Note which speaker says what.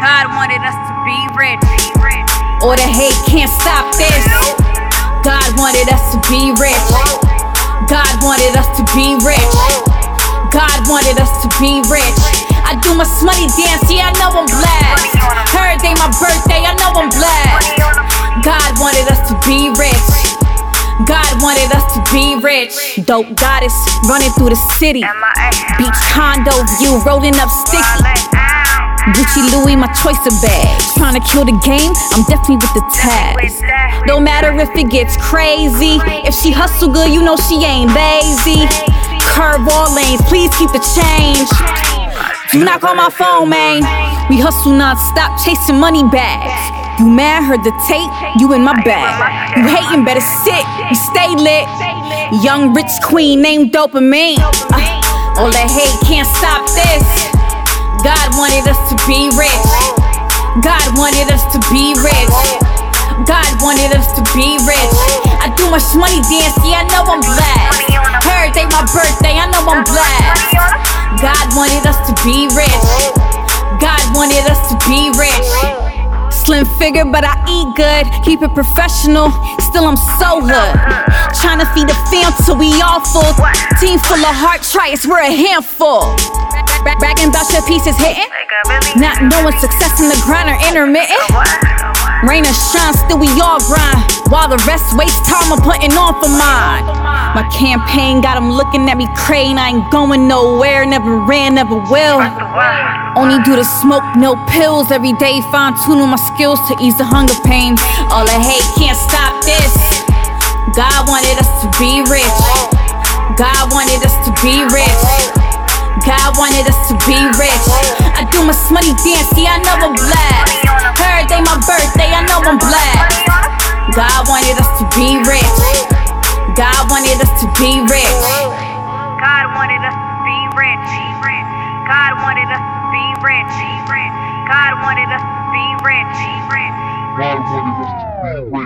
Speaker 1: God wanted us to be rich. All the hate can't stop this. God wanted us to be rich. God wanted us to be rich. God wanted us to be rich. I do my smutty dance, yeah, I know I'm blessed. Her day, my birthday, I know I'm blessed. God wanted us to be rich. God wanted us to be rich. Dope goddess running through the city. Beach condo view, rolling up sticky. Gucci Louis, my choice of bags. Trying to kill the game, I'm definitely with the tags. No matter if it gets crazy. If she hustle good, you know she ain't lazy. Curve all lanes, please keep the change. Do not call my phone, man. We hustle non-stop, chasing money bags. You mad, heard the tape, you in my bag. You hating, better sit, you stay lit. Young rich queen named Dopamine. All that hate can't stop this. God wanted us to be rich. God wanted us to be rich. God wanted us to be rich. I do my shmoney dance, yeah, I know I'm blessed. Her day, my birthday, I know I'm blessed. God wanted us to be rich. God wanted us to be rich. Slim figure, but I eat good. Keep it professional, still I'm so hood. Tryna feed the fam till we all full. Team full of heart trials, we're a handful. Bragging about your pieces hitting. Not knowing success in the grind or intermittent. Rain or shine, still we all grind. While the rest waste time I'm putting on for mine. My campaign got them looking at me crane. I ain't going nowhere, never ran, never will. Only do the smoke, no pills. Every day fine-tuning my skills to ease the hunger pain. All the hate can't stop this. God wanted us to be rich. God wanted us to be rich. God wanted us to be rich. I do my smutty dance, yeah, I know I'm blessed. Her day, my birthday, I know I'm blessed. God wanted us to be rich. God wanted us to be rich.
Speaker 2: God wanted us to be rich. God wanted us to be rich. God wanted us to be rich.
Speaker 3: God wanted us to be rich.